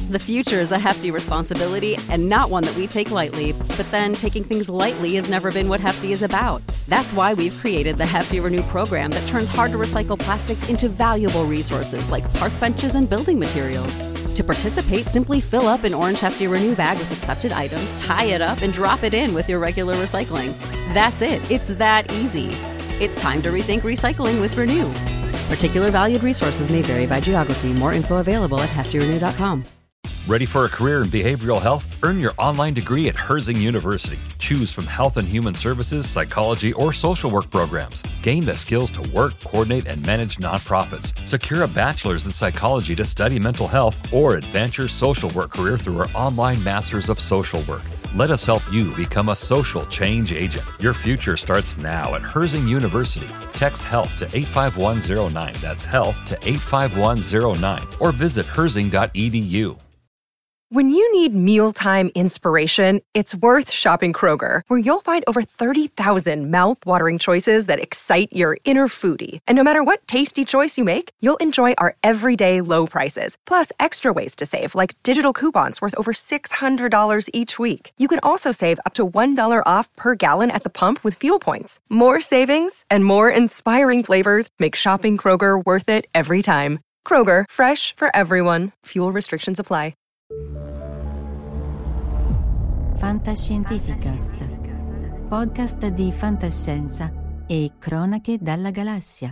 The future is a hefty responsibility and not one that we take lightly. But then taking things lightly has never been what Hefty is about. That's why we've created the Hefty Renew program that turns hard-to-recycle plastics into valuable resources like park benches and building materials. To participate, simply fill up an orange Hefty Renew bag with accepted items, tie it up, and drop it in with your regular recycling. That's it. It's that easy. It's time to rethink recycling with Renew. Particular valued resources may vary by geography. More info available at heftyrenew.com. Ready for a career in behavioral health? Earn your online degree at Herzing University. Choose from health and human services, psychology, or social work programs. Gain the skills to work, coordinate, and manage nonprofits. Secure a bachelor's in psychology to study mental health, or advance your social work career through our online Masters of Social Work. Let us help you become a social change agent. Your future starts now at Herzing University. Text HEALTH to 85109. That's HEALTH to 85109. Or visit herzing.edu. When you need mealtime inspiration, it's worth shopping Kroger, where you'll find over 30,000 mouth-watering choices that excite your inner foodie. And no matter what tasty choice you make, you'll enjoy our everyday low prices, plus extra ways to save, like digital coupons worth over $600 each week. You can also save up to $1 off per gallon at the pump with fuel points. More savings and more inspiring flavors make shopping Kroger worth it every time. Kroger, fresh for everyone. Fuel restrictions apply. Fantascientificast, podcast di fantascienza e cronache dalla galassia.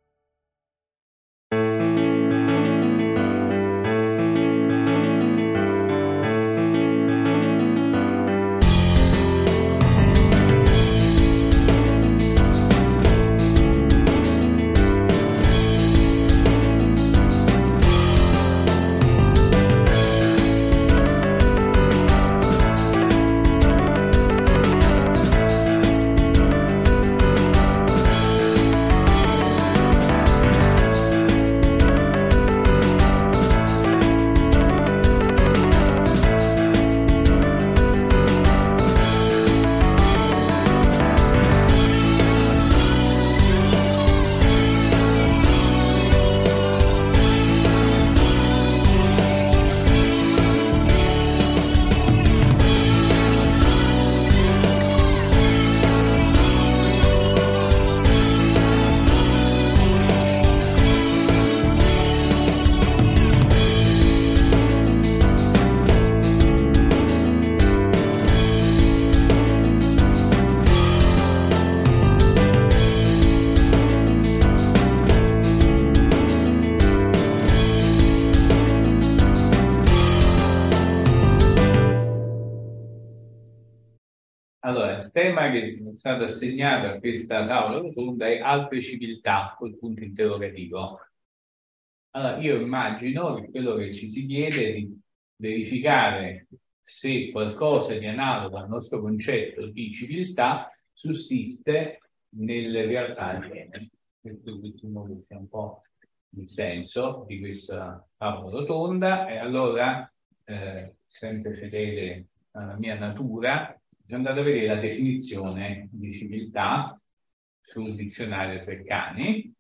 Allora, il tema che è stato assegnato a questa tavola rotonda è altre civiltà, col punto interrogativo. Allora, io immagino che quello che ci si chiede è di verificare se qualcosa di analogo al nostro concetto di civiltà sussiste nelle realtà aliene. Questo sia un po' il senso di questa tavola rotonda. E allora, sempre fedele alla mia natura, sono andato a vedere la definizione di civiltà sul dizionario Treccani.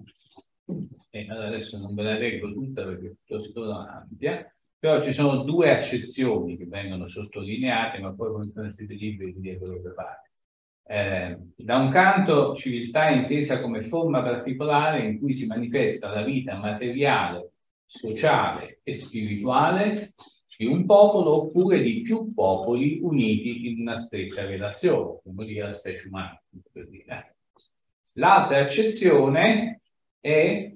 E allora adesso non ve la leggo tutta perché è piuttosto ampia, però ci sono due accezioni che vengono sottolineate, ma poi come siete liberi di dire quello che fate. Da un canto, civiltà è intesa come forma particolare in cui si manifesta la vita materiale, sociale e spirituale di un popolo oppure di più popoli uniti in una stretta relazione, come dire la specie umana. Per dire. L'altra accezione è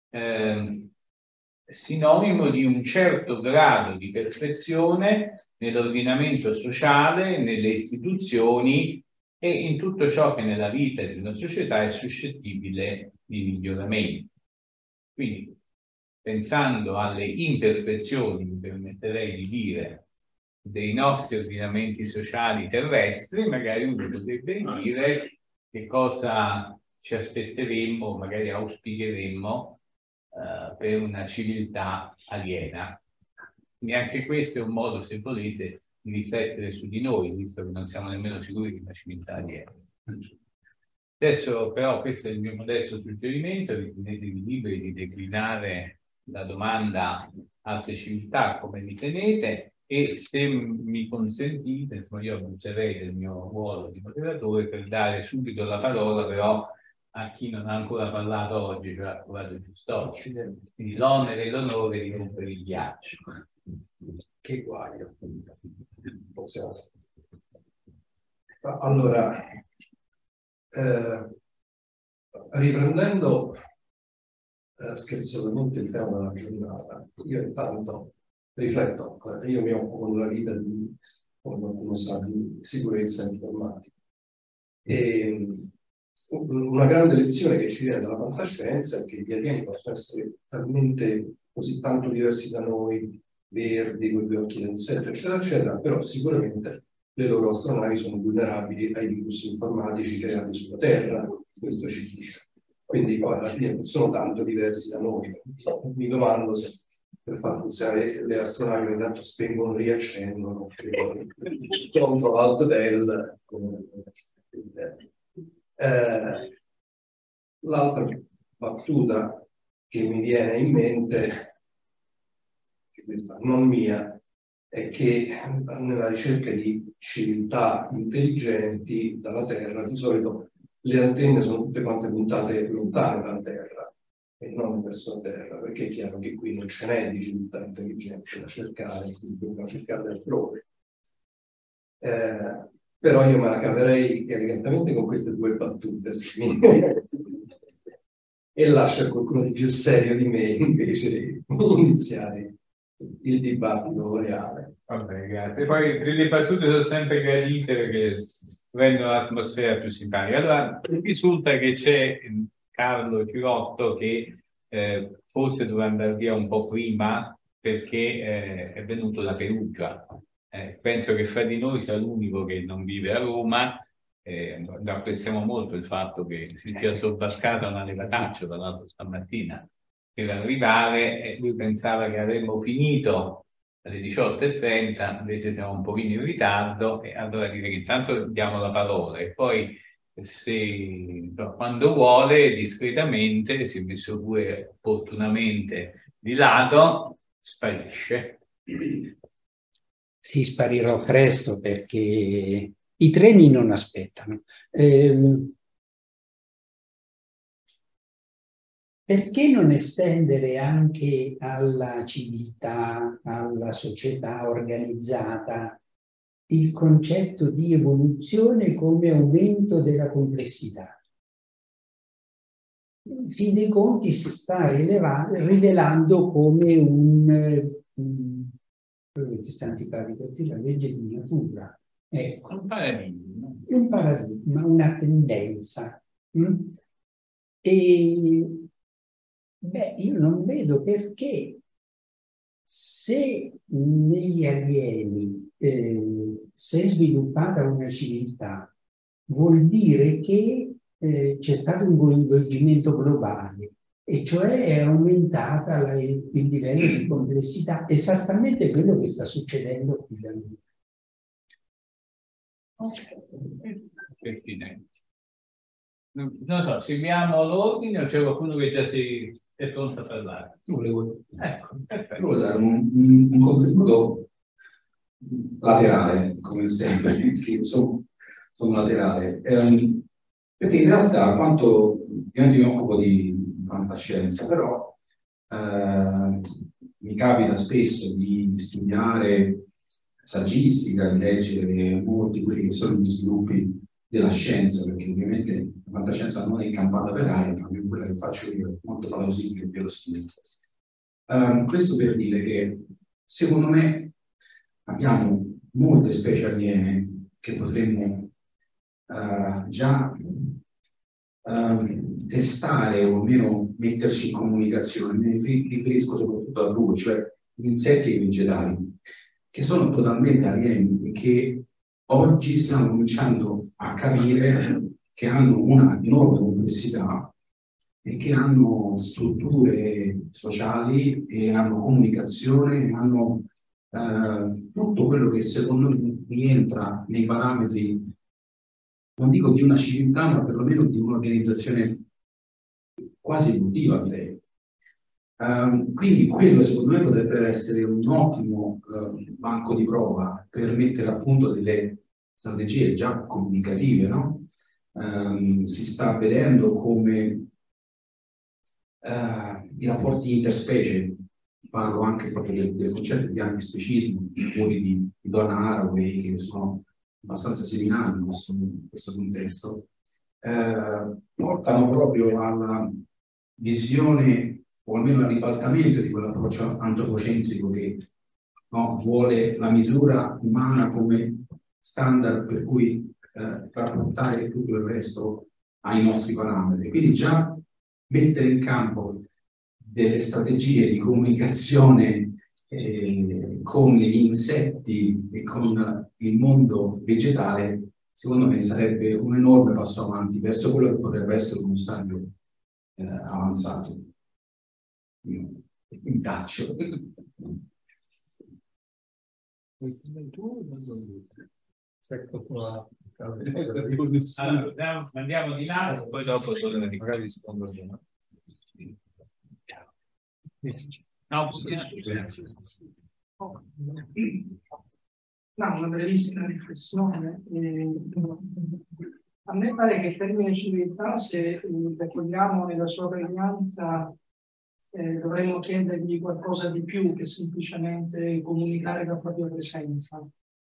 sinonimo di un certo grado di perfezione nell'ordinamento sociale, nelle istituzioni e in tutto ciò che nella vita di una società è suscettibile di miglioramento. Quindi, pensando alle imperfezioni, mi permetterei di dire, dei nostri ordinamenti sociali terrestri, magari uno potrebbe dire che cosa ci aspetteremmo, magari auspicheremmo per una civiltà aliena. Quindi anche questo è un modo, se volete, di riflettere su di noi, visto che non siamo nemmeno sicuri di una civiltà aliena. Adesso però questo è il mio modesto suggerimento, ritenetevi liberi di declinare la domanda altre civiltà come ritenete, e se mi consentite, insomma, io abuserei del mio ruolo di moderatore per dare subito la parola però a chi non ha ancora parlato oggi, cioè a Corrado Giustocci, quindi l'onere e l'onore di rompere il ghiaccio. Che guaio. Allora, riprendendo scherzosamente il tema della giornata, io intanto rifletto, io mi occupo della vita di, come qualcuno sa, di sicurezza informatica. E una grande lezione che ci viene dalla fantascienza è che gli alieni possono essere talmente così tanto diversi da noi, verdi, con gli occhi d'insetto, eccetera, eccetera, però sicuramente le loro astronavi sono vulnerabili ai virus informatici creati sulla Terra, questo ci dice. Quindi poi alla fine non sono tanto diversi da noi. Mi domando se per far funzionare le astronavi ogni tanto spengono e riaccendono, contro l'alto del... l'altra battuta che mi viene in mente, che questa non mia, è che nella ricerca di civiltà intelligenti dalla Terra di solito le antenne sono tutte quante puntate lontane dalla Terra e non verso la Terra, perché è chiaro che qui non ce n'è di civiltà intelligente da cercare, quindi dobbiamo cercare altrove. Però io me la caverei elegantemente con queste due battute e lascio a qualcuno di più serio di me invece di iniziare il dibattito reale. Vabbè, grazie. Poi le battute sono sempre gradite perché rendono l'atmosfera più simpatica. Allora, risulta che c'è Carlo Girotto che forse doveva andare via un po' prima perché è venuto da Perugia. Penso che fra di noi sia l'unico che non vive a Roma. Apprezziamo molto il fatto che si sia sobbarcata una levataccia, tra l'altro stamattina, per arrivare, e lui pensava che avremmo finito alle 18:30, invece siamo un pochino in ritardo, e allora direi che intanto diamo la parola e poi se quando vuole discretamente, si è messo pure opportunamente di lato, sparisce. Sì, sparirò presto perché i treni non aspettano. Perché non estendere anche alla civiltà, alla società organizzata, il concetto di evoluzione come aumento della complessità? In fin dei conti si sta rivelando come questa antipatica, la legge di natura. Ecco, un paradigma, una tendenza. E beh, io non vedo perché, se negli alieni si è sviluppata una civiltà, vuol dire che c'è stato un coinvolgimento globale, e cioè è aumentata il livello di complessità, esattamente quello che sta succedendo qui da noi. Non so, seguiamo l'ordine o c'è qualcuno che già è pronto a parlare? Ecco, perfetto. Volevo dare un contributo laterale, come sempre, che sono laterale, perché in realtà quanto io mi occupo di fantascienza, però mi capita spesso di studiare saggistica, di leggere molti quelli che sono gli sviluppi della scienza, perché ovviamente la fantascienza non è incampata per aria, ma è quella che faccio io, molto plausibile e verosimile. Questo per dire che secondo me abbiamo molte specie aliene che potremmo già testare o almeno metterci in comunicazione. Mi riferisco soprattutto a due, cioè gli insetti e i vegetali, che sono totalmente alieni e che oggi stiamo cominciando a capire che hanno una enorme complessità e che hanno strutture sociali e hanno comunicazione e hanno tutto quello che secondo me rientra nei parametri, non dico di una civiltà, ma perlomeno di un'organizzazione quasi evolutiva, direi. Quindi quello secondo me potrebbe essere un ottimo banco di prova per mettere a punto delle strategie già comunicative, no? Si sta vedendo come i rapporti interspecie, parlo anche proprio del concetto di antispecismo, i lavori di Donna Haraway, che sono abbastanza seminali in questo contesto, portano proprio alla visione, o almeno al ribaltamento di quell'approccio antropocentrico che, no, vuole la misura umana come standard per cui rapportare tutto il resto ai nostri parametri. Quindi già mettere in campo delle strategie di comunicazione con gli insetti e con il mondo vegetale, secondo me sarebbe un enorme passo avanti verso quello che potrebbe essere uno stadio avanzato. Io mi taccio. Allora, andiamo di là, poi dopo magari rispondo io. No, una brevissima riflessione. A me pare che il termine civiltà, se vogliamo nella sua pregnanza, dovremmo chiedergli qualcosa di più che semplicemente comunicare la propria presenza.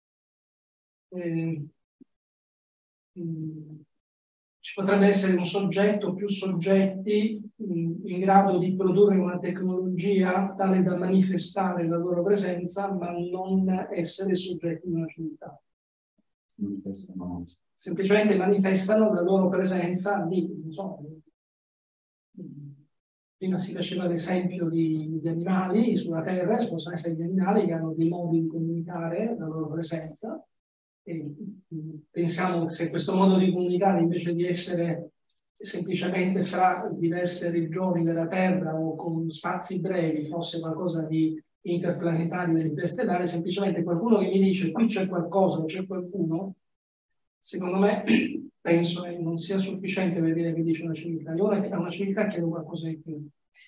Ci potrebbe essere un soggetto, più soggetti in grado di produrre una tecnologia tale da manifestare la loro presenza, ma non essere soggetti di una civiltà. Semplicemente manifestano la loro presenza lì, non so. Prima si faceva l'esempio di animali sulla Terra, si possono essere gli animali che hanno dei modi di comunicare la loro presenza. E pensiamo se questo modo di comunicare, invece di essere semplicemente fra diverse regioni della Terra o con spazi brevi, fosse qualcosa di interplanetario e interstellare, semplicemente qualcuno che mi dice qui c'è qualcosa o c'è qualcuno, secondo me penso che non sia sufficiente per dire che dice una civiltà. Io a una civiltà chiedo qualcosa di più,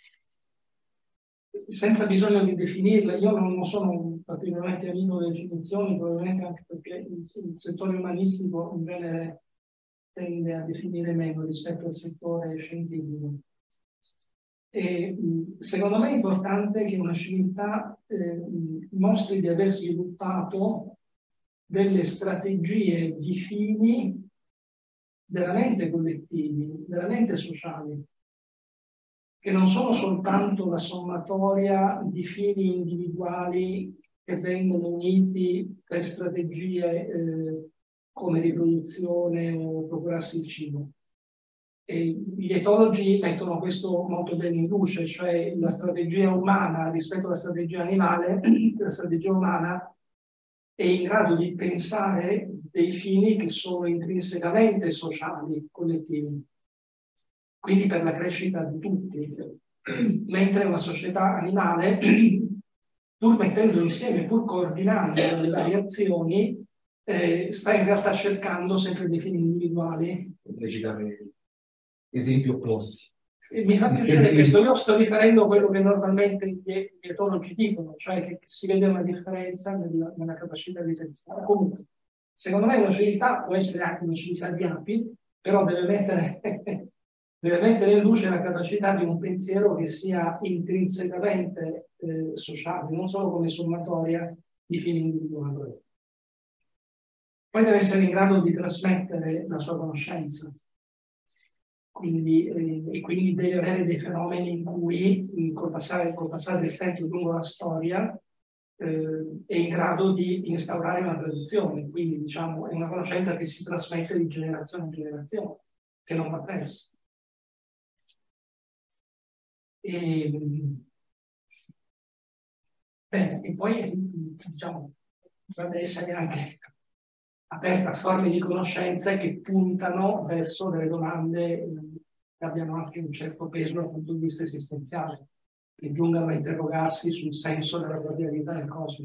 senza bisogno di definirla. Io non sono particolarmente amico delle definizioni, probabilmente anche perché il settore umanistico in genere tende a definire meno rispetto al settore scientifico. E secondo me è importante che una civiltà mostri di aver sviluppato delle strategie di fini veramente collettivi, veramente sociali, che non sono soltanto la sommatoria di fini individuali che vengono uniti per strategie come riproduzione o procurarsi il cibo. E gli etologi mettono questo molto bene in luce, cioè la strategia umana rispetto alla strategia animale, la strategia umana è in grado di pensare dei fini che sono intrinsecamente sociali, collettivi, quindi per la crescita di tutti, mentre una società animale, pur mettendo insieme, pur coordinando le varie azioni, sta in realtà cercando sempre dei fini individuali. Esempi opposti. Mi fa piacere questo. Io sto riferendo a quello che normalmente gli etologi dicono, cioè che si vede una differenza nella capacità di pensare. Comunque, secondo me una civiltà può essere anche una civiltà di api, però deve mettere in luce la capacità di un pensiero che sia intrinsecamente sociale, non solo come sommatoria di fini individuali. Poi deve essere in grado di trasmettere la sua conoscenza. E quindi deve avere dei fenomeni in cui, col passare del tempo lungo la storia, è in grado di instaurare una tradizione. Quindi, diciamo, è una conoscenza che si trasmette di generazione in generazione, che non va persa. E poi, diciamo, dovrebbe essere anche aperta a forme di conoscenza che puntano verso delle domande che abbiano anche un certo peso dal punto di vista esistenziale, che giungano a interrogarsi sul senso della propria vita nel cosmo.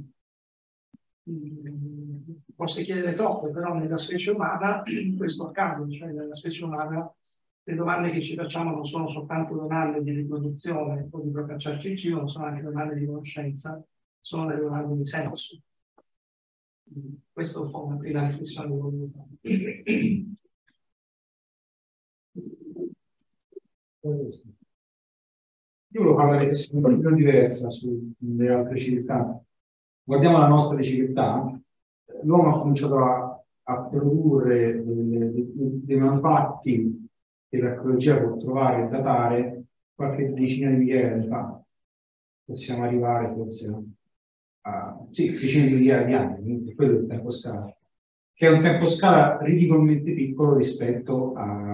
Posso chiedere troppo, però nella specie umana questo accade, cioè nella specie umana le domande che ci facciamo non sono soltanto domande di riproduzione o di procacciarci il cibo, ma sono anche domande di conoscenza, sono delle domande di senso. Questo è un po' una prima riflessione che voglio fare. Io volevo parlare di una visione diversa sulle altre civiltà. Guardiamo la nostra civiltà. L'uomo ha cominciato a produrre dei manufatti che l'archeologia può trovare e datare qualche decina di migliaia di anni fa. Possiamo arrivare forse a decine di migliaia di anni, quindi quello è il tempo scala, che è un tempo scala ridicolmente piccolo rispetto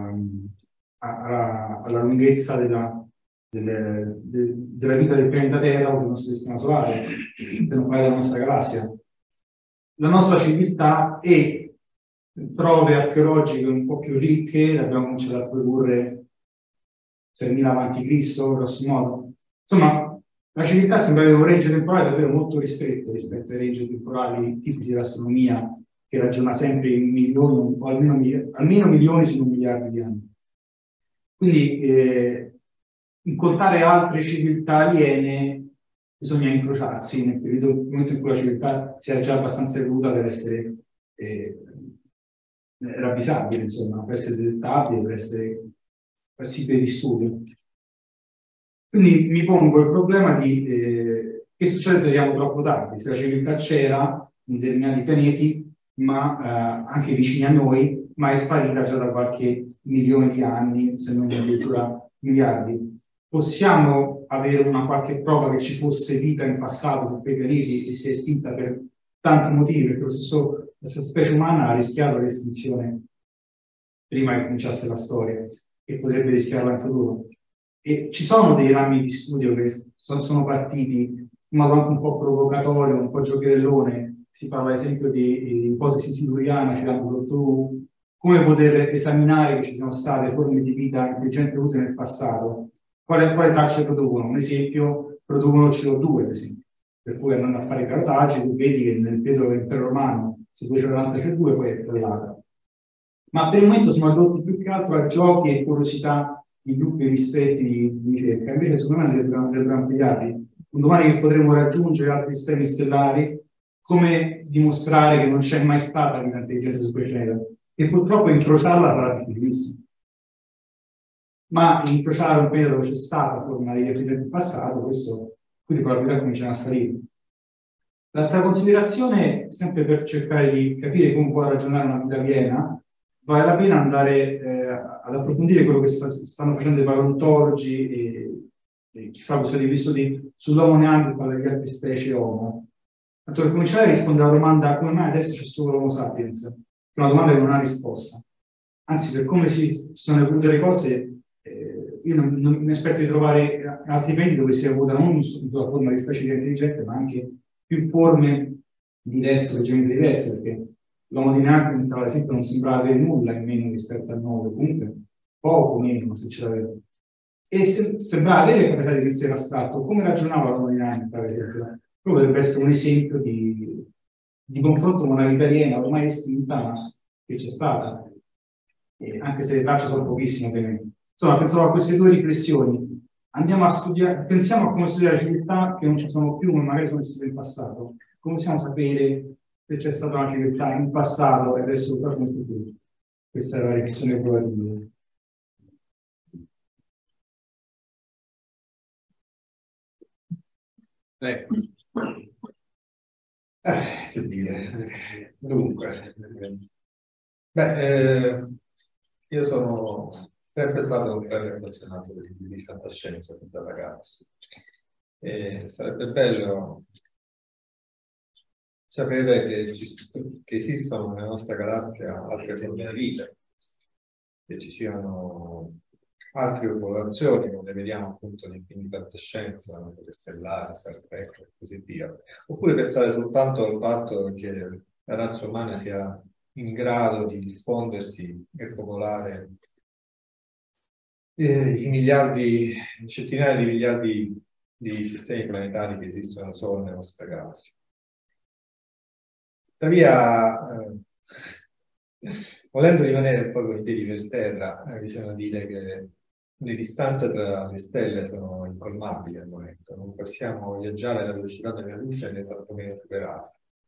alla lunghezza della vita del pianeta Terra o del nostro sistema solare, per non parlare della nostra galassia. La nostra civiltà e prove archeologiche un po' più ricche abbiamo cominciato a produrre 3000 a.C., grosso modo. Insomma, la civiltà sembra avere un range temporale davvero molto ristretto rispetto ai range temporali tipici dell'astronomia, che ragiona sempre in milioni o almeno milioni se non miliardi di anni. Quindi incontrare altre civiltà aliene bisogna incrociarsi nel momento in cui la civiltà sia già abbastanza evoluta per essere ravvisabile, insomma, per essere detettabile, per essere passibile di studio. Quindi mi pongo il problema di che succede se arriviamo troppo tardi, se la civiltà c'era in determinati pianeti, ma anche vicini a noi, ma è sparita già da qualche milione di anni, se non addirittura miliardi. Possiamo avere una qualche prova che ci fosse vita in passato su quei pianeti e si è estinta per tanti motivi, perché la stessa specie umana ha rischiato l'estinzione prima che cominciasse la storia e potrebbe rischiarla in futuro. E ci sono dei rami di studio che sono partiti in modo anche un po' provocatorio, un po' giocherellone. Si parla ad esempio di ipotesi siluriana, citando Dottor Who, come poter esaminare che ci sono state forme di vita intelligente avute nel passato. Quale tracce producono? Un esempio, producono CO2, ad esempio. Per cui andando a fare i carotaggi, tu vedi che nel periodo dell'impero romano si produce tanta CO2 poi è crollata. Ma per il momento siamo adotti più che altro a giochi e curiosità di gruppi ristretti di ricerca. Invece secondo me andrebbero ampliati. Un domani che potremo raggiungere altri sistemi stellari, come dimostrare che non c'è mai stata vita intelligente su quel pianeta? E purtroppo incrociarla sarà difficilissimo. Ma incrociare un pianeta dove c'è stata forma di vita del passato, questo quindi probabilità cominciano a salire. L'altra considerazione, sempre per cercare di capire come può ragionare una vita piena, vale la pena andare ad approfondire quello che stanno facendo i paleontologi e chi fa questo di studi sull'Homo neanderthal e le altre specie Homo. Per cominciare a rispondere alla domanda come mai adesso c'è solo l'Homo sapiens, che è una domanda che non ha risposta. Anzi, per come si sono evolute le cose, io non mi aspetto di trovare altri paesi dove si evoluta non sulla forma di specie intelligente, ma anche più forme diverse, leggermente diverse, perché l'Homo di Neanderthal, ad esempio, non sembrava avere nulla in meno rispetto al nuovo, comunque poco meno se ce l'aveva. E sembrava avere capacità di pensiero astratto. Come ragionava l'Homo di Neanderthal, per esempio? Quello potrebbe essere un esempio di confronto con una vita aliena ormai estinta, ma che c'è stata, anche se le tracce sono pochissime, ovviamente. Insomma, pensavo a queste due riflessioni. Andiamo a studiare, pensiamo a come studiare civiltà che non ci sono più, ma magari sono esistite in passato. Come possiamo sapere se c'è stata una civiltà in passato e adesso proprio in futuro? Questa è la riflessione provativa. Che dire. Dunque, io sono sempre stato un grande appassionato di fantascienza da ragazzo. E sarebbe bello sapere che esistono nella nostra galassia altre forme di vita, che ci siano altre popolazioni, come le vediamo appunto nei film di fantascienza, nelle stellari, Star Trek e così via. Oppure pensare soltanto al fatto che la razza umana sia in grado di diffondersi e popolare i miliardi, centinaia di miliardi di sistemi planetari che esistono solo nella nostra galassia. Tuttavia, volendo rimanere un po' con i piedi per terra, bisogna dire che le distanze tra le stelle sono incolmabili al momento, non possiamo viaggiare alla velocità della luce né tantomeno superarla.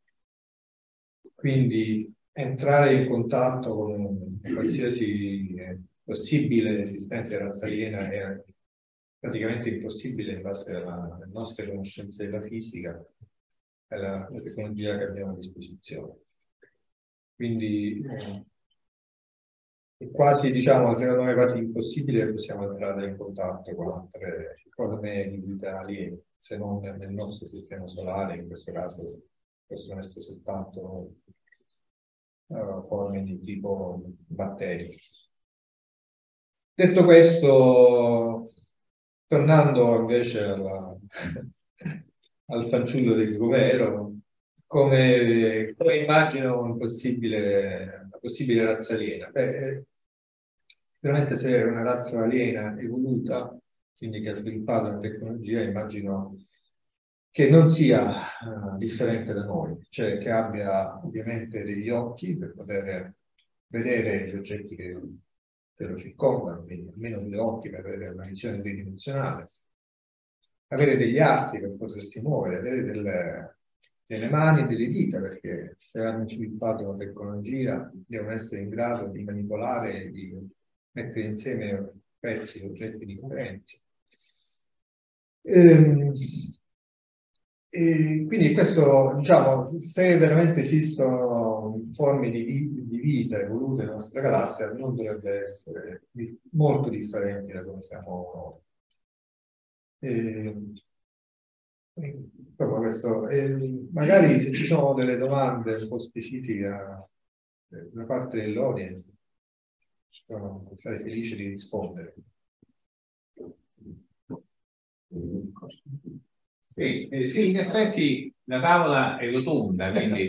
Quindi entrare in contatto con qualsiasi possibile esistente razza aliena è praticamente impossibile in base alle nostre conoscenze della fisica e alla tecnologia che abbiamo a disposizione. Quindi è quasi, diciamo, secondo me quasi impossibile che possiamo entrare in contatto con altre forme di vita aliene, se non nel nostro sistema solare, in questo caso possono essere soltanto forme di tipo batteri. Detto questo, tornando invece al fanciullo del Govero, come immagino una possibile razza aliena? Veramente se è una razza aliena evoluta, quindi che ha sviluppato una tecnologia, immagino che non sia differente da noi, cioè che abbia ovviamente degli occhi per poter vedere gli oggetti che lo circondano, quindi almeno due occhi per avere una visione tridimensionale, avere degli arti per potersi muovere, avere delle mani e delle dita, perché se hanno sviluppato una tecnologia devono essere in grado di manipolare e di mettere insieme pezzi, oggetti differenti. Quindi questo, diciamo, se veramente esistono forme di vita evolute nella nostra galassia, non dovrebbe essere molto differenti da come siamo noi. Proprio questo. Magari se ci sono delle domande un po' specifiche da parte dell'audience, sarei felice di rispondere. Sì, in effetti la tavola è rotonda, quindi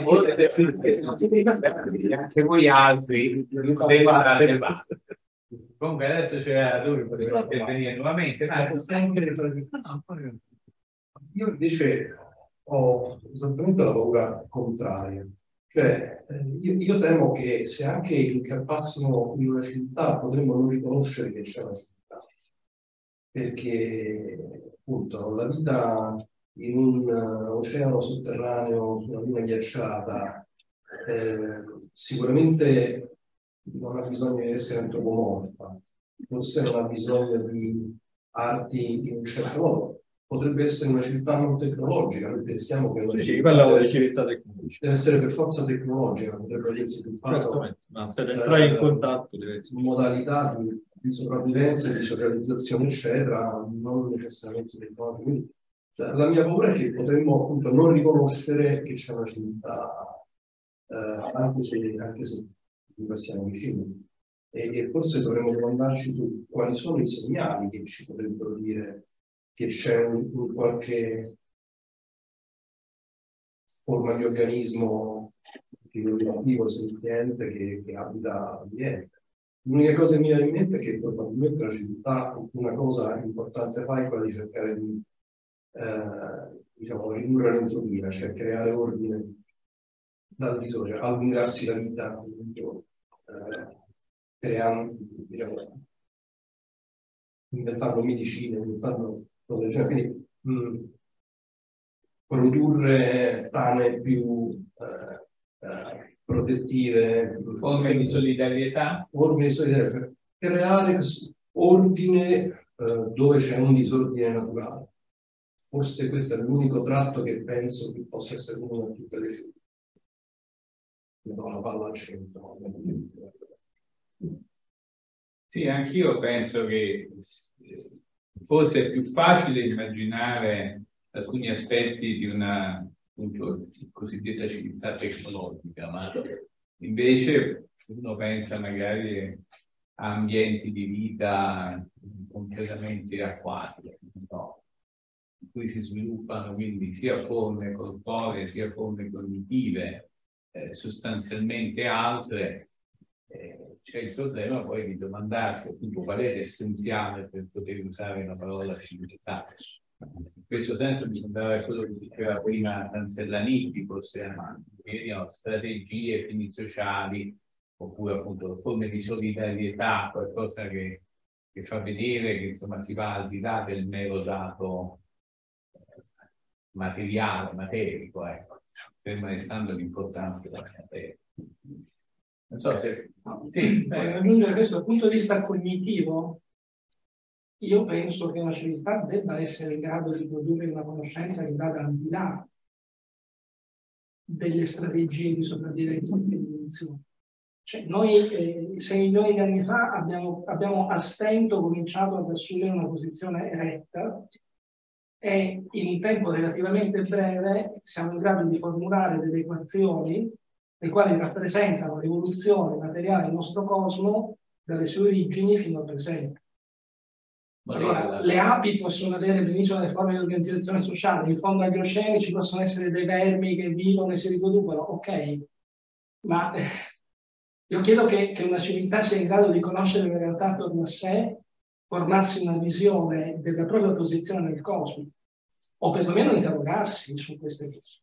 anche voi altri comunque adesso c'è lui, poteva intervenire nuovamente, ma io invece ho esattamente la paura contraria. Cioè, io temo che se anche incappassimo in una città potremmo non riconoscere che c'è una città. Perché appunto la vita in un oceano sotterraneo su una luna ghiacciata sicuramente non ha bisogno di essere antropomorfa, forse non ha bisogno di arti in un certo modo. Potrebbe essere una città non tecnologica, noi pensiamo che una città deve essere per forza tecnologica, potrebbe aver sviluppato ma per entrare in contatto modalità di sopravvivenza, di socializzazione, eccetera, non necessariamente tecnologica. Quindi la mia paura è che potremmo appunto non riconoscere che c'è una civiltà, anche se passiamo vicini. E forse dovremmo domandarci su quali sono i segnali che ci potrebbero dire che c'è un qualche forma di organismo vivo, senziente che abita l'ambiente. L'unica cosa che mi viene in mente è che probabilmente la civiltà una cosa importante fa è quella di cercare di diciamo, ridurre l'entropia, cioè creare ordine dal di sopra, allungarsi la vita, creando, diciamo, inventando medicine, inventando cose del genere. Quindi produrre tane più protettive, forme di solidarietà, cioè creare ordine dove c'è un disordine naturale. Forse questo è l'unico tratto che penso che possa essere comune a tutte le città. La palla al centro. Sì, anch'io penso che forse è più facile immaginare alcuni aspetti di una appunto, cosiddetta civiltà tecnologica, ma invece uno pensa magari a ambienti di vita completamente acquatici, no? In cui si sviluppano quindi sia forme corporee sia forme cognitive sostanzialmente altre. C'è il problema poi di domandarsi appunto qual è l'essenziale per poter usare la parola civiltà. In questo senso mi sembrava quello che diceva prima Cancellaniti, forse strategie, fini sociali oppure appunto forme di solidarietà, qualcosa che fa vedere che insomma si va al di là del mero dato materiale, materico, ecco, fermo restando l'importanza della materia. Non so se... Sì, per aggiungere questo dal punto di vista cognitivo, io penso che una civiltà debba essere in grado di produrre una conoscenza che vada al di là delle strategie di sopravvivenza e di evoluzione. Cioè, noi 6 milioni di anni fa abbiamo a stento cominciato ad assumere una posizione eretta e in un tempo relativamente breve siamo in grado di formulare delle equazioni le quali rappresentano l'evoluzione materiale del nostro cosmo dalle sue origini fino al presente. Allora, le api possono avere benissimo delle forme di organizzazione sociale, in fondo agli oceani ci possono essere dei vermi che vivono e si riproducono, ok, ma io chiedo che una civiltà sia in grado di conoscere la realtà attorno a sé, formarsi una visione della propria posizione nel cosmo, o perlomeno interrogarsi su queste cose.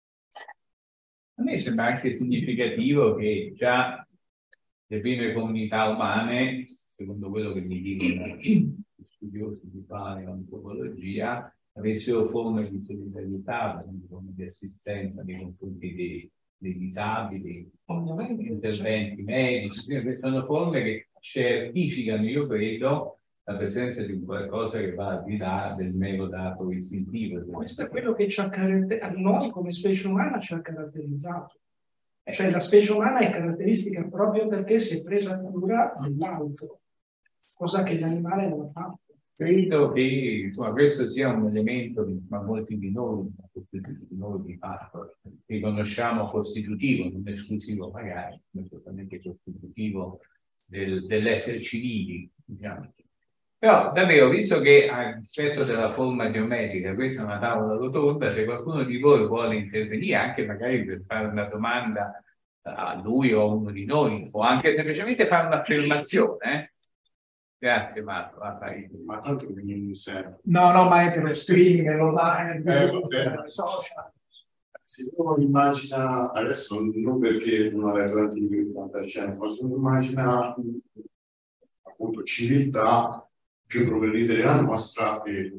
A me sembra anche significativo che già le prime comunità umane, secondo quello che mi dicono gli studiosi di paleoantropologia, avessero forme di solidarietà, forme di assistenza nei confronti dei disabili, interventi medici, queste sono forme che certificano, io credo, la presenza di un qualcosa che va al di là del mero dato istintivo. Questo è quello che ci ha caratterizzato, noi come specie umana ci ha caratterizzato. Cioè la specie umana è caratteristica proprio perché si è presa cura dell'altro, cosa che l'animale non ha fatto. Credo che insomma, questo sia un elemento che molti di noi di fatto riconosciamo costitutivo, non esclusivo magari, ma totalmente costitutivo dell'essere civili, diciamo. Però davvero, visto che a rispetto della forma geometrica, questa è una tavola rotonda, se qualcuno di voi vuole intervenire, anche magari per fare una domanda a lui o a uno di noi, o anche semplicemente fare un'affermazione, Grazie Marco. Ma tanto che mi serve. No, ma è per lo streaming, online, social. Se uno immagina, adesso non perché non ha letto tanti libri di fantascienza, ma se uno immagina appunto civiltà più progredite della nostra e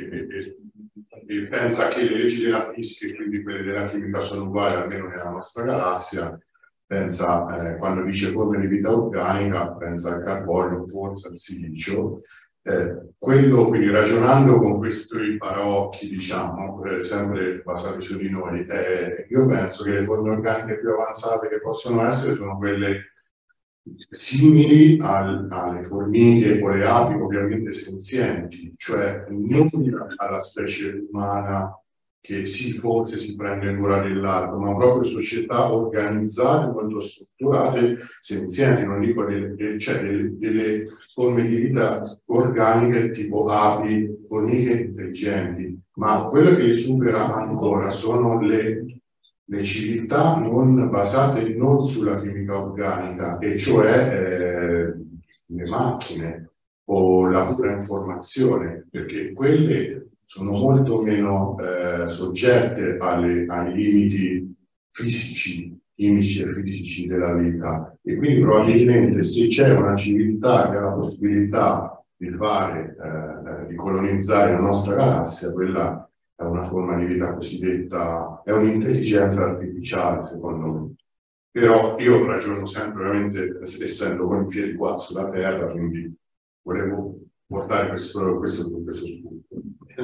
pensa che le leggi della fisica e quindi quelle della chimica sono uguali almeno nella nostra galassia, pensa, quando dice forme di vita organica, pensa al carbonio, forse al silicio. Quello, quindi ragionando con questi paraocchi, diciamo, sempre basati su di noi, io penso che le forme organiche più avanzate che possono essere sono quelle simili alle formiche o le api, ovviamente senzienti, cioè non alla specie umana che sì, forse si prende cura dell'altro, ma proprio società organizzate, molto strutturate, senzienti, non dico delle forme di vita organiche tipo api, formiche intelligenti, ma quello che supera ancora sono le civiltà non basate non sulla chimica organica, e cioè le macchine o la pura informazione, perché quelle sono molto meno soggette ai limiti fisici, chimici e fisici della vita, e quindi probabilmente se c'è una civiltà che ha la possibilità di di colonizzare la nostra galassia, quella è una forma di vita cosiddetta, è un'intelligenza artificiale secondo me. Però io ragiono sempre veramente essendo con i piedi qua sulla terra, quindi volevo portare questo spunto.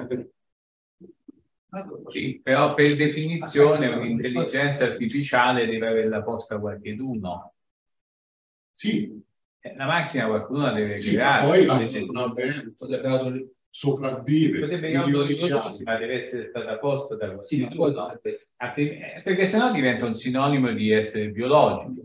Sì, però per definizione un'intelligenza artificiale deve averla posta qualcheduno. Sì. La macchina qualcuno la deve sì, creare. Poi la sopravvive. Ma deve essere stata posta da qualcuno. No? Perché sennò diventa un sinonimo di essere biologico.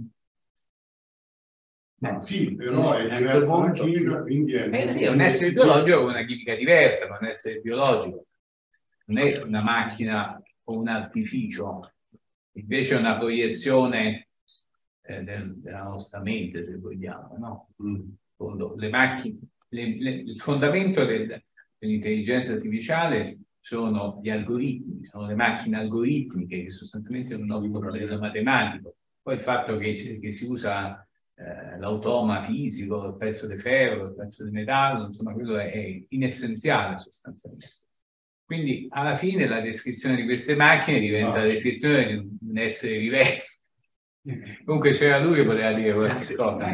Sì, però è diversa la chimica, quindi è... Sì, un essere biologico con una chimica diversa, ma un essere biologico. Non è una macchina o un artificio, invece è una proiezione della nostra mente, se vogliamo, no? Le macchine, il fondamento dell'intelligenza artificiale sono gli algoritmi, sono le macchine algoritmiche che sostanzialmente non offrono modello matematico. Poi il fatto che si usa l'automa fisico, il pezzo di ferro, il pezzo di metallo, insomma, quello è inessenziale sostanzialmente. Quindi alla fine la descrizione di queste macchine diventa la descrizione di un essere vivente. Comunque c'era lui che poteva dire qualche cosa.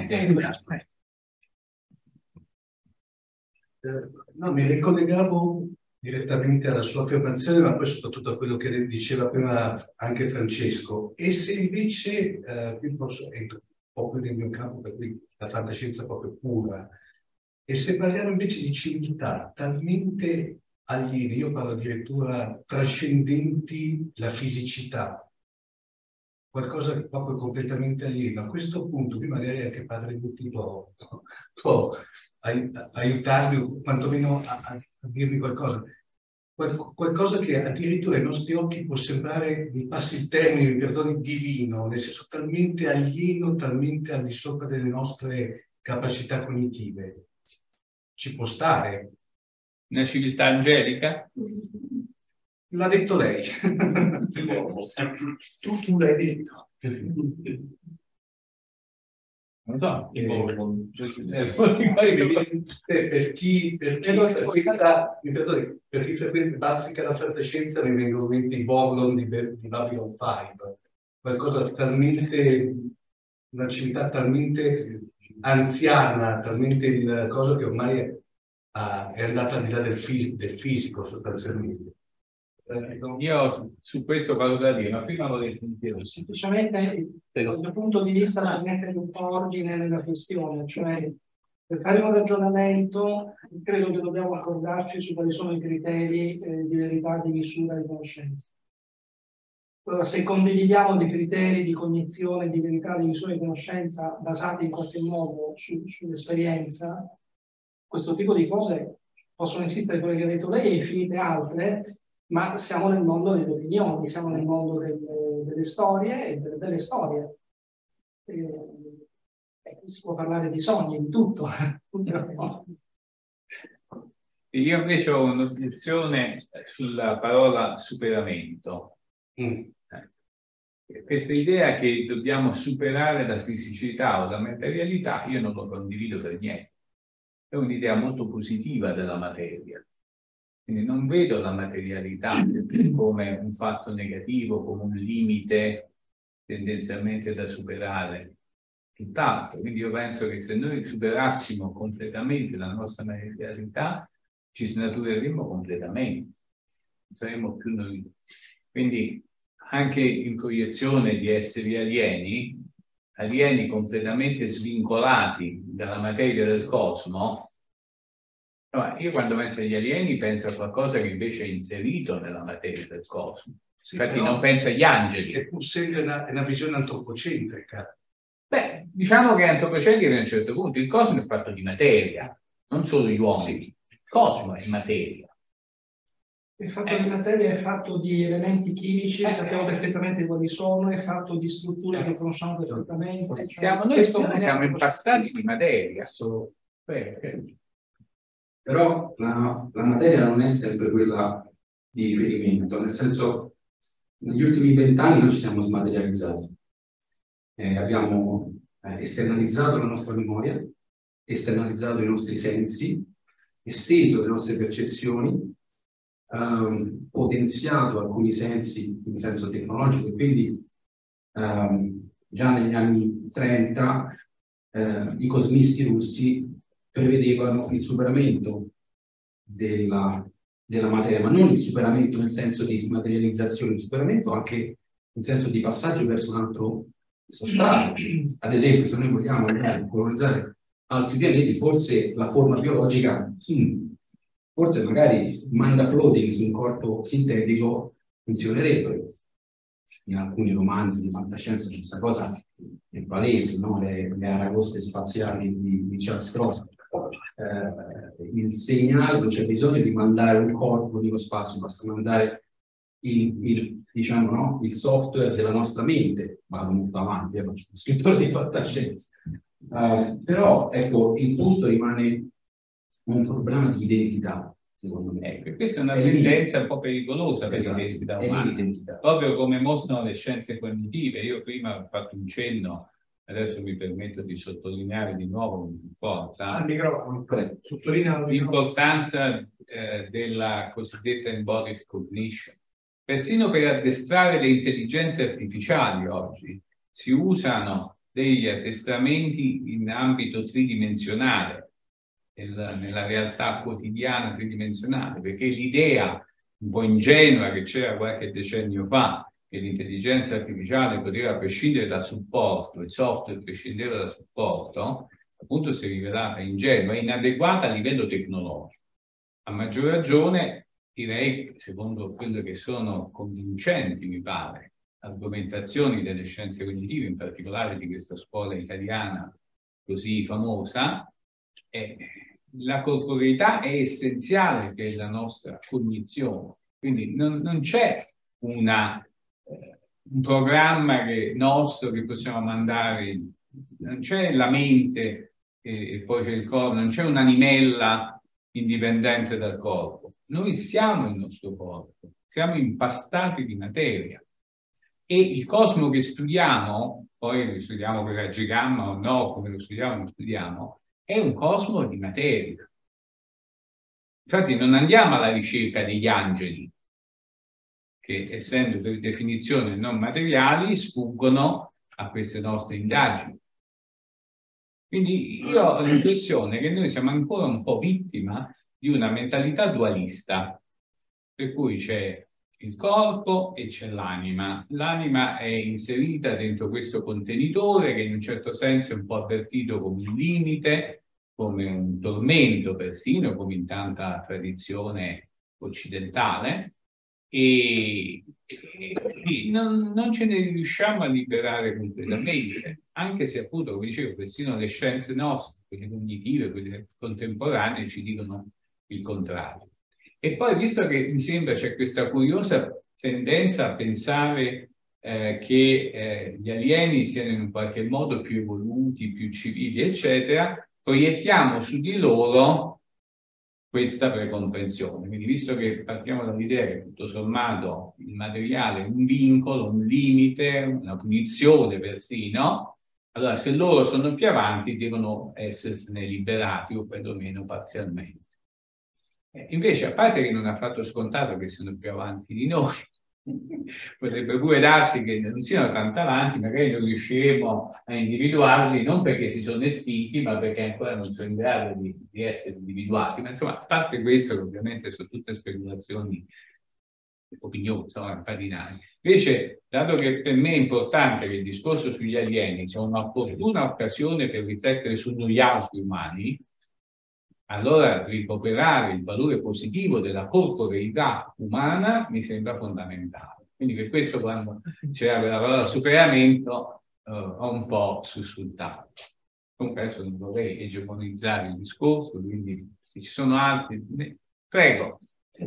No, mi ricollegavo direttamente alla sua affermazione, ma poi soprattutto a quello che diceva prima anche Francesco. E se invece, qui posso entro un po' più nel mio campo, per cui la fantascienza proprio pura, e se parliamo invece di civiltà talmente aliene, io parlo addirittura trascendenti la fisicità, qualcosa che proprio completamente alieno. A questo punto, qui magari anche Padre Butti può aiutarmi, o quantomeno a dirmi qualcosa. Qualcosa che addirittura ai nostri occhi può sembrare, mi passi il termine, mi perdoni, divino, nel senso talmente alieno, talmente al di sopra delle nostre capacità cognitive. Ci può stare. Una civiltà angelica? L'ha detto lei. Tu l'hai detto. Non so. Per chi frequenta bazzica la fantascienza mi vengono in mente i Boglon di Babylon 5. Qualcosa talmente, una civiltà talmente anziana, talmente il cosa che ormai è andata al di là del fisico sostanzialmente. Io su questo cosa da dire, ma prima volevo sentire. Semplicemente dal mio punto di vista per mettere un po' ordine nella questione, cioè per fare un ragionamento credo che dobbiamo accordarci su quali sono i criteri di verità, di misura e di conoscenza. Allora, se condividiamo dei criteri di cognizione, di verità, di misura e di conoscenza basati in qualche modo sull'esperienza, questo tipo di cose possono esistere, quelle che ha detto lei, e infinite altre, ma siamo nel mondo delle opinioni, siamo nel mondo delle storie e delle belle storie. Si può parlare di sogni, di tutto. Io invece ho un'obiezione sulla parola superamento. Questa idea che dobbiamo superare la fisicità o la materialità, io non lo condivido per niente. È un'idea molto positiva della materia. Quindi non vedo la materialità come un fatto negativo, come un limite tendenzialmente da superare. Tutt'altro. Quindi io penso che se noi superassimo completamente la nostra materialità, ci snatureremmo completamente. Non saremmo più noi. Quindi anche in proiezione di esseri alieni completamente svincolati dalla materia del cosmo. No, io quando penso agli alieni penso a qualcosa che invece è inserito nella materia del cosmo. Sì, infatti non penso agli angeli. È pur sempre una visione antropocentrica. Beh, diciamo che antropocentrica a un certo punto. Il cosmo è fatto di materia, non solo gli uomini. Il cosmo è materia. È fatto di materia, è fatto di elementi chimici, sappiamo perfettamente quali sono, è fatto di strutture che conosciamo perfettamente. Noi siamo impastati di materia. Però la materia non è sempre quella di riferimento, nel senso, negli ultimi 20 anni noi ci siamo smaterializzati. Abbiamo esternalizzato la nostra memoria, esternalizzato i nostri sensi, esteso le nostre percezioni, potenziato alcuni sensi in senso tecnologico, e quindi già negli anni 30 i cosmisti russi prevedevano il superamento della materia, ma non il superamento nel senso di smaterializzazione, il superamento anche in senso di passaggio verso un altro sostrato. Ad esempio, se noi vogliamo colonizzare altri pianeti, forse la forma biologica, forse magari mind uploading su un corpo sintetico funzionerebbe. In alcuni romanzi di fantascienza questa cosa è palese, no? Le aragoste spaziali di Charles Cross. Il segnale, non c'è bisogno di mandare un corpo nello spazio, basta mandare diciamo, no? Il software della nostra mente. Vado molto avanti, faccio uno scrittore di fantascienza. Però ecco, il punto rimane un problema di identità, secondo me. Questa è una tendenza un po' pericolosa per l'identità umana, proprio come mostrano le scienze cognitive. Io prima ho fatto un cenno adesso mi permetto di sottolineare di nuovo con forza l'importanza della cosiddetta embodied cognition. Persino per addestrare le intelligenze artificiali oggi si usano degli addestramenti in ambito tridimensionale, nella realtà quotidiana tridimensionale, perché l'idea un po' ingenua che c'era qualche decennio fa, che l'intelligenza artificiale poteva prescindere dal supporto, il software prescindeva dal supporto, appunto si è rivelata ingenua e inadeguata a livello tecnologico. A maggior ragione, direi, secondo quello che sono convincenti, mi pare, argomentazioni delle scienze cognitive, in particolare di questa scuola italiana così famosa, la corporeità è essenziale per la nostra cognizione. Quindi non c'è un programma nostro che possiamo mandare, non c'è la mente e poi c'è il corpo, non c'è un'animella indipendente dal corpo. Noi siamo il nostro corpo, siamo impastati di materia. E il cosmo che studiamo, poi lo studiamo per raggi gamma o no, come lo studiamo, è un cosmo di materia. Infatti non andiamo alla ricerca degli angeli, che essendo per definizione non materiali, sfuggono a queste nostre indagini. Quindi io ho l'impressione che noi siamo ancora un po' vittima di una mentalità dualista, per cui c'è il corpo e c'è l'anima. L'anima è inserita dentro questo contenitore che in un certo senso è un po' avvertito come un limite, come un tormento persino, come in tanta tradizione occidentale, e non ce ne riusciamo a liberare completamente, anche se appunto, come dicevo, persino le scienze nostre, quelle cognitive, quelle contemporanee, ci dicono il contrario. E poi, visto che mi sembra c'è questa curiosa tendenza a pensare che gli alieni siano in qualche modo più evoluti, più civili, eccetera, proiettiamo su di loro questa precomprensione. Quindi, visto che partiamo dall'idea che tutto sommato il materiale è un vincolo, un limite, una punizione persino, allora se loro sono più avanti devono essersene liberati o perlomeno parzialmente. Invece, a parte che non è affatto scontato che siano più avanti di noi, potrebbe pure darsi che non siano tanto avanti, magari non riusciremo a individuarli non perché si sono estinti, ma perché ancora non sono in grado di essere individuati. Ma insomma, a parte questo, che ovviamente sono tutte speculazioni, opinioni, insomma, parinali. Invece, dato che per me è importante che il discorso sugli alieni sia un'opportuna occasione per riflettere su noi altri umani, allora ricuperare il valore positivo della corporeità umana mi sembra fondamentale. Quindi per questo quando c'era la parola superamento ho un po' sussultato. Comunque adesso non vorrei egemonizzare il discorso, quindi se ci sono altri... Prego.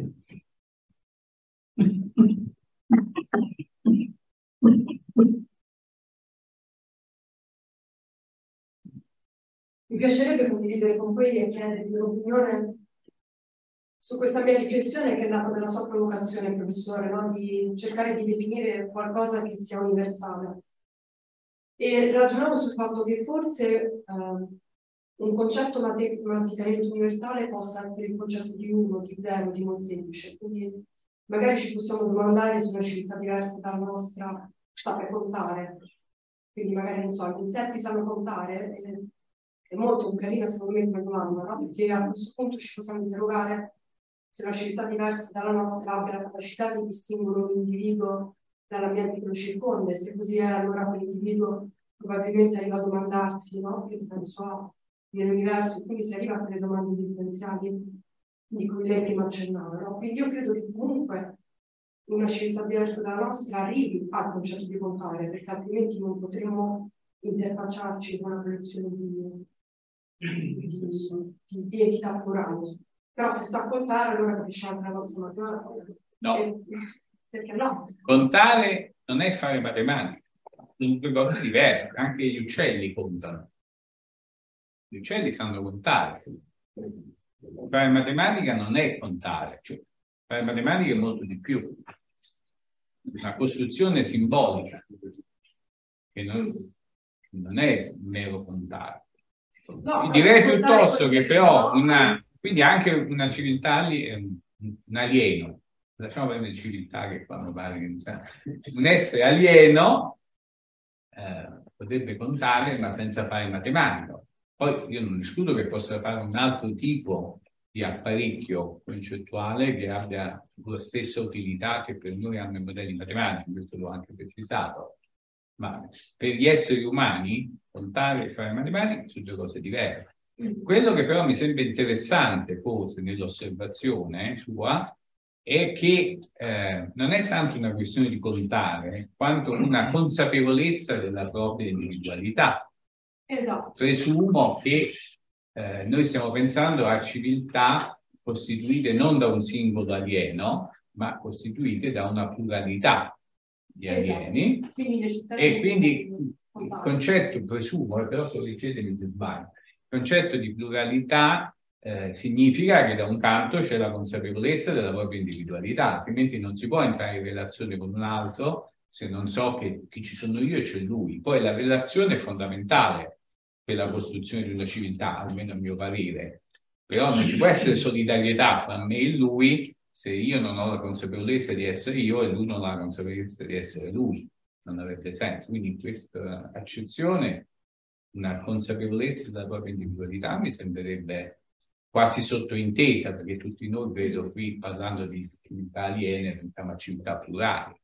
Mi piacerebbe condividere con voi e chiedere l'opinione su questa mia riflessione che è nata dalla sua provocazione, professore, no? Di cercare di definire qualcosa che sia universale. E ragionavo sul fatto che forse un concetto matematicamente universale possa essere il concetto di uno, di zero, di molteplice. Quindi magari ci possiamo domandare se una civiltà diversa dalla nostra sappia contare. Quindi magari, non so, gli insetti sanno contare. È molto carina secondo me come domanda, no? Perché a questo punto ci possiamo interrogare se una civiltà diversa dalla nostra abbia la capacità di distinguere un individuo dall'ambiente che lo circonda, e se così è, allora quell'individuo probabilmente arriva a domandarsi, no? Che senso ha nell'universo, e quindi si arriva a quelle domande esistenziali di cui lei prima accennava, no? Quindi io credo che comunque una civiltà diversa dalla nostra arrivi al concetto di contare, perché altrimenti non potremo interfacciarci con una produzione di entità plurali. Però se sa contare, allora capisce anche la nostra matematica. No. Perché no? Contare non è fare matematica, sono due cose diverse. Anche gli uccelli contano. Gli uccelli sanno contare. Fare matematica non è contare, cioè, fare matematica è molto di più. Una costruzione simbolica che non non è mero contare. No, Direi piuttosto che però quindi anche una civiltà lì è un alieno. Lasciamo prendere civiltà che fanno pare che un essere alieno potrebbe contare ma senza fare matematica. Poi io non escludo che possa fare un altro tipo di apparecchio concettuale che abbia la stessa utilità che per noi hanno i modelli matematici, questo l'ho anche precisato. Ma per gli esseri umani contare e fare matematica sono due cose diverse. Quello che però mi sembra interessante forse nell'osservazione sua è che non è tanto una questione di contare quanto una consapevolezza della propria individualità. Esatto. Presumo che noi stiamo pensando a civiltà costituite non da un singolo alieno, ma costituite da una pluralità di alieni, e quindi il concetto, presumo, però correggetemi se sbaglio, il concetto di pluralità significa che da un canto c'è la consapevolezza della propria individualità, altrimenti non si può entrare in relazione con un altro se non so che ci sono io e c'è lui. Poi la relazione è fondamentale per la costruzione di una civiltà, almeno a mio parere, però non ci può essere solidarietà fra me e lui se io non ho la consapevolezza di essere io e lui non ha la consapevolezza di essere lui. Non avrebbe senso. Quindi in questa accezione una consapevolezza della propria individualità mi sembrerebbe quasi sottointesa, perché tutti noi, vedo qui parlando di civiltà aliene, pensiamo a civiltà plurali.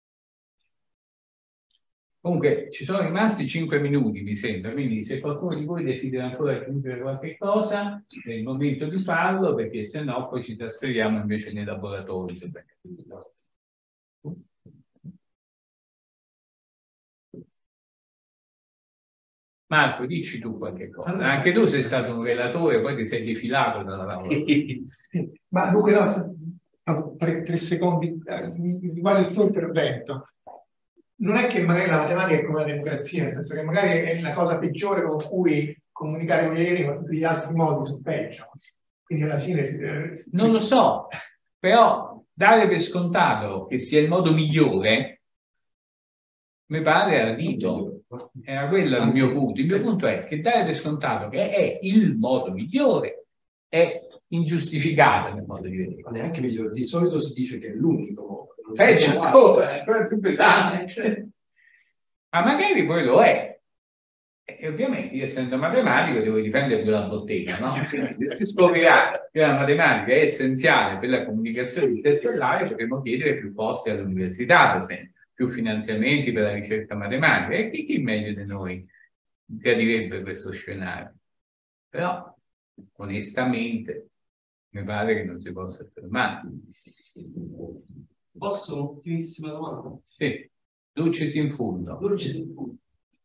Comunque ci sono rimasti 5 minuti, mi sembra, quindi se qualcuno di voi desidera ancora aggiungere qualche cosa, è il momento di farlo, perché se no poi ci trasferiamo invece nei laboratori. Marco, dici tu qualche cosa. Allora, anche tu sei stato un relatore, poi ti sei defilato dalla laurea. Ma dunque no, 3 secondi riguardo il tuo intervento. Non è che magari la matematica è come la democrazia, nel senso che magari è la cosa peggiore con cui comunicare con gli alieni, ma tutti gli altri modi sono peggio. Quindi alla fine non lo so, però dare per scontato che sia il modo migliore mi pare ardito. Era quello il mio punto. Il mio punto è che dare per scontato che è il modo migliore è ingiustificato nel modo di vedere. Ma neanche migliore, di solito si dice che è l'unico modo. È più pesante. Ma magari poi lo è. E ovviamente io, essendo matematico, devo difendere più la bottega, no? Se scoprirà che la matematica è essenziale per la comunicazione interstellare, potremmo chiedere più posti all'università, per esempio, più finanziamenti per la ricerca matematica. E chi meglio di noi gradirebbe questo scenario? Però, onestamente, mi pare che non si possa fermare. Posso un'ultimissima domanda? Sì, Lucis in fondo. Lucis in fondo.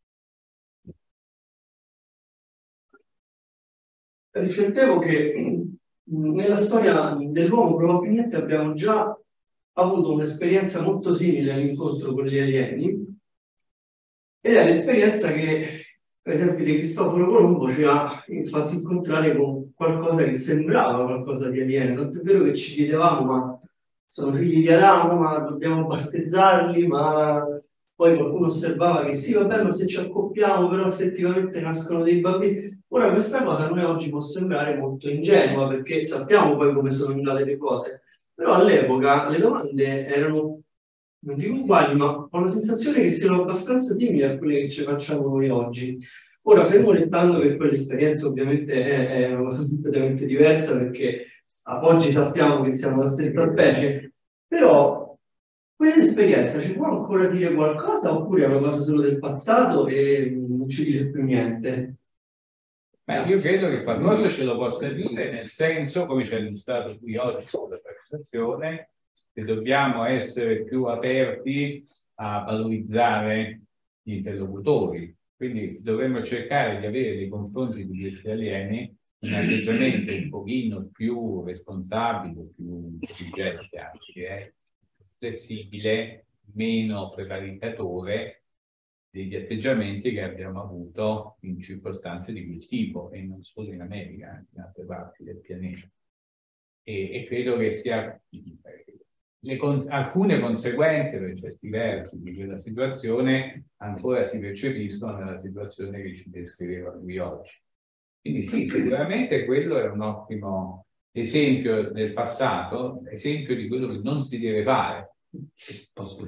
Riflettevo che nella storia dell'uomo probabilmente abbiamo già avuto un'esperienza molto simile all'incontro con gli alieni, ed è l'esperienza che, per esempio, di Cristoforo Colombo ci ha fatto incontrare con qualcosa che sembrava qualcosa di alieno. Tanto è vero che ci chiedevamo, ma sono figli di Adamo, ma dobbiamo battezzarli, ma poi qualcuno osservava che sì, vabbè, ma se ci accoppiamo però effettivamente nascono dei bambini. Ora questa cosa a noi oggi può sembrare molto ingenua, perché sappiamo poi come sono andate le cose, però all'epoca le domande erano, non dico uguali, ma ho la sensazione che siano abbastanza simili a quelle che ci facciamo noi oggi. Ora, fermo restando che quell'esperienza ovviamente è una cosa completamente diversa, perché oggi sappiamo che siamo la stessa specie, però questa esperienza ci può ancora dire qualcosa, oppure è una cosa solo del passato e non ci dice più niente? Beh, io credo che qualcosa ce lo possa dire, nel senso, come ci ha illustrato qui oggi sulla presentazione, che dobbiamo essere più aperti a valorizzare gli interlocutori. Quindi dovremmo cercare di avere nei confronti di questi alieni un atteggiamento un pochino più responsabile, più intelligente anche, flessibile, meno prevaricatore degli atteggiamenti che abbiamo avuto in circostanze di quel tipo, e non solo in America, anche in altre parti del pianeta. E credo che sia alcune conseguenze per certi versi di quella situazione ancora si percepiscono nella situazione che ci descriveva lui oggi. Quindi sì, sicuramente quello è un ottimo esempio del passato, esempio di quello che non si deve fare. Posso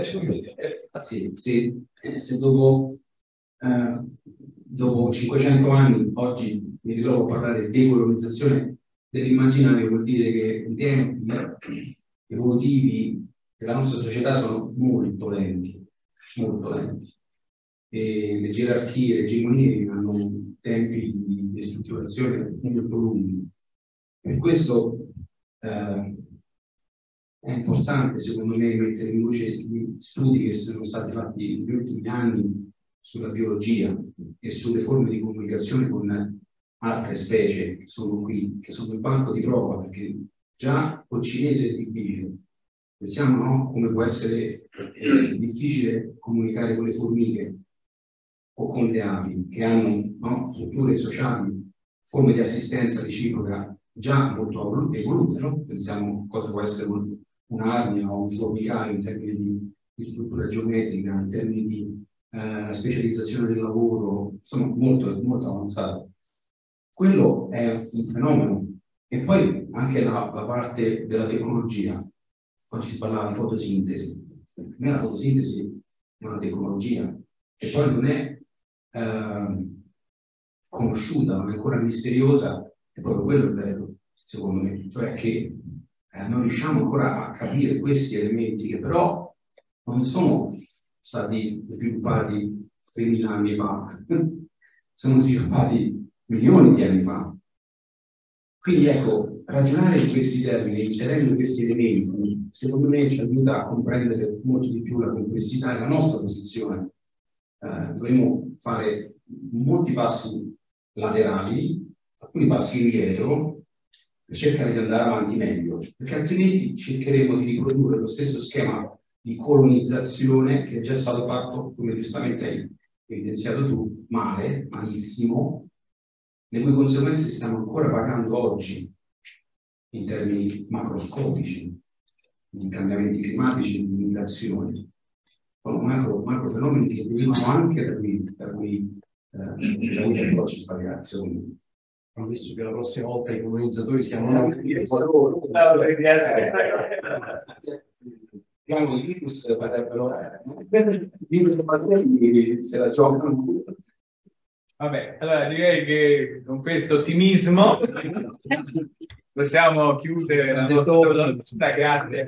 Sì, se dopo 500 anni oggi mi ritrovo a parlare di decolonizzazione dell'immaginario, vuol dire che i tempi evolutivi della nostra società sono molto lenti, molto lenti. E le gerarchie, le egemonie hanno tempi di strutturazione molto lunghi. Per questo è importante, secondo me, mettere in luce gli studi che sono stati fatti negli ultimi anni sulla biologia e sulle forme di comunicazione con altre specie che sono qui, che sono il banco di prova, perché già col cinese è difficile. Pensiamo, no, come può essere difficile comunicare con le formiche o con le api, che hanno, no, strutture sociali, forme di assistenza reciproca già molto evolute, no? Pensiamo cosa può essere un'arnia o un formicale in termini di struttura geometrica, in termini di specializzazione del lavoro, insomma molto, molto avanzato. Quello è un fenomeno. E poi anche la parte della tecnologia. Oggi si parlava di fotosintesi. Per me la fotosintesi è una tecnologia che poi non è conosciuta, non è ancora misteriosa, è proprio quello il bello, secondo me, cioè che non riusciamo ancora a capire questi elementi che però non sono stati sviluppati 3.000 anni fa, sono sviluppati milioni di anni fa. Quindi ecco, ragionare in questi termini, inserendo questi elementi, secondo me ci aiuta a comprendere molto di più la complessità della nostra posizione. Dovremmo fare molti passi laterali, alcuni passi indietro, per cercare di andare avanti meglio, perché altrimenti cercheremo di riprodurre lo stesso schema di colonizzazione che è già stato fatto, come giustamente hai evidenziato tu, male, malissimo, le cui conseguenze stiamo ancora pagando oggi in termini macroscopici, di cambiamenti climatici, di migrazioni. Sono macro fenomeni che derivano anche da cui approcci sbagliati, secondo me. Ho visto che la prossima volta i colonizzatori siamo noi. Piano i virus potrebbero se la giocano. Vabbè, allora direi che con questo ottimismo possiamo chiudere la nostra grazie.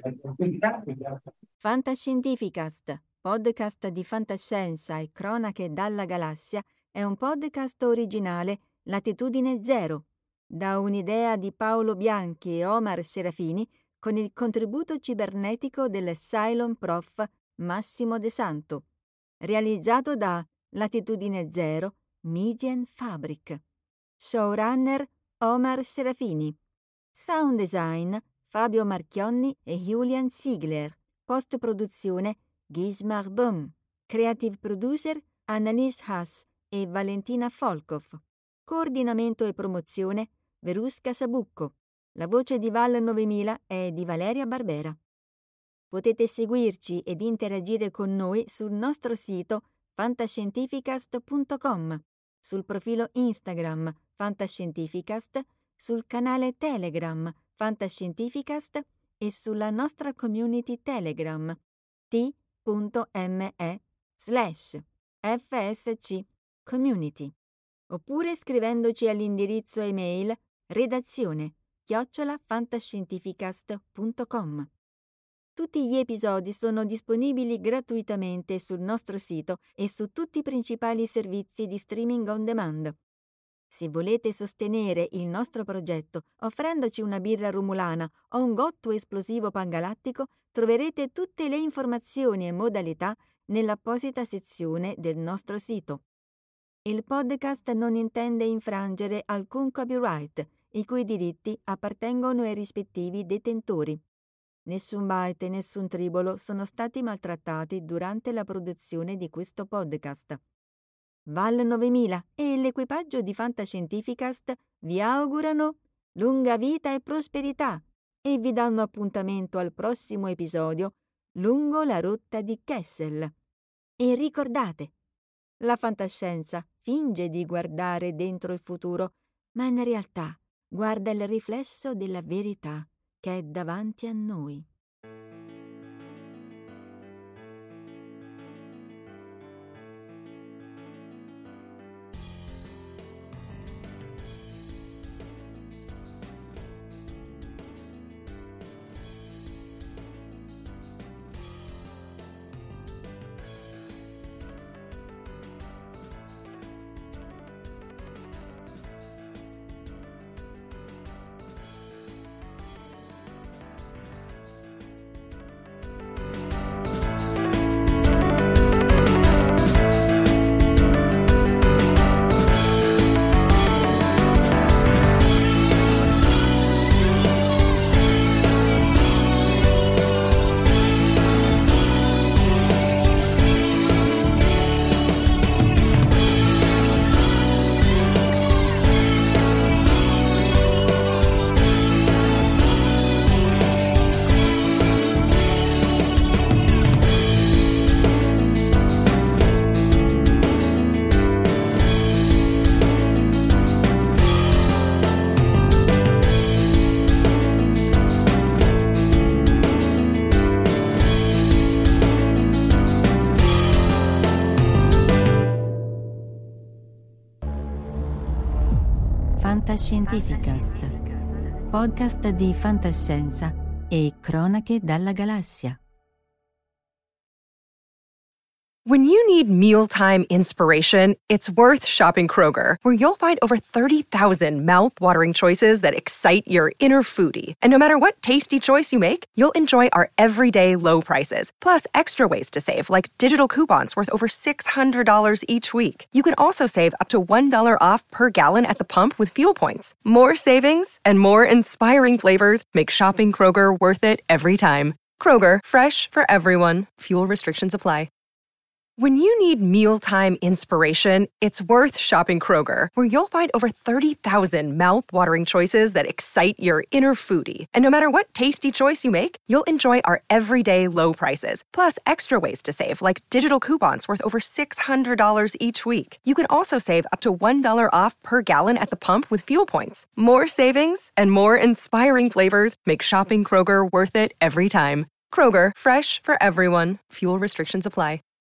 Fantascientificast, podcast di fantascienza e cronache dalla galassia, è un podcast originale Latitudine Zero, da un'idea di Paolo Bianchi e Omar Serafini con il contributo cibernetico del Cylon Prof Massimo De Santo, realizzato da Latitudine Zero Median Fabric. Showrunner Omar Serafini. Sound design Fabio Marchionni e Julian Ziegler. Post-produzione Gismar Böhm. Creative producer Annalise Haas e Valentina Folkov. Coordinamento e promozione Verusca Sabucco. La voce di Val 9000 è di Valeria Barbera. Potete seguirci ed interagire con noi sul nostro sito fantascientificast.com, sul profilo Instagram Fantascientificast, sul canale Telegram Fantascientificast e sulla nostra community Telegram t.me/FSC Community, oppure scrivendoci all'indirizzo email redazione@fantascientificast.com. Tutti gli episodi sono disponibili gratuitamente sul nostro sito e su tutti i principali servizi di streaming on demand. Se volete sostenere il nostro progetto offrendoci una birra rumulana o un gotto esplosivo pangalattico, troverete tutte le informazioni e modalità nell'apposita sezione del nostro sito. Il podcast non intende infrangere alcun copyright, i cui diritti appartengono ai rispettivi detentori. Nessun byte e nessun tribolo sono stati maltrattati durante la produzione di questo podcast. Val 9000 e l'equipaggio di Fantascientificast vi augurano lunga vita e prosperità e vi danno appuntamento al prossimo episodio lungo la rotta di Kessel. E ricordate, la fantascienza finge di guardare dentro il futuro, ma in realtà guarda il riflesso della verità che è davanti a noi. Fantascientificast, podcast di fantascienza e cronache dalla galassia. When you need mealtime inspiration, it's worth shopping Kroger, where you'll find over 30,000 mouth-watering choices that excite your inner foodie. And no matter what tasty choice you make, you'll enjoy our everyday low prices, plus extra ways to save, like digital coupons worth over $600 each week. You can also save up to $1 off per gallon at the pump with fuel points. More savings and more inspiring flavors make shopping Kroger worth it every time. Kroger, fresh for everyone. Fuel restrictions apply. When you need mealtime inspiration, it's worth shopping Kroger, where you'll find over 30,000 mouth-watering choices that excite your inner foodie. And no matter what tasty choice you make, you'll enjoy our everyday low prices, plus extra ways to save, like digital coupons worth over $600 each week. You can also save up to $1 off per gallon at the pump with fuel points. More savings and more inspiring flavors make shopping Kroger worth it every time. Kroger, fresh for everyone. Fuel restrictions apply.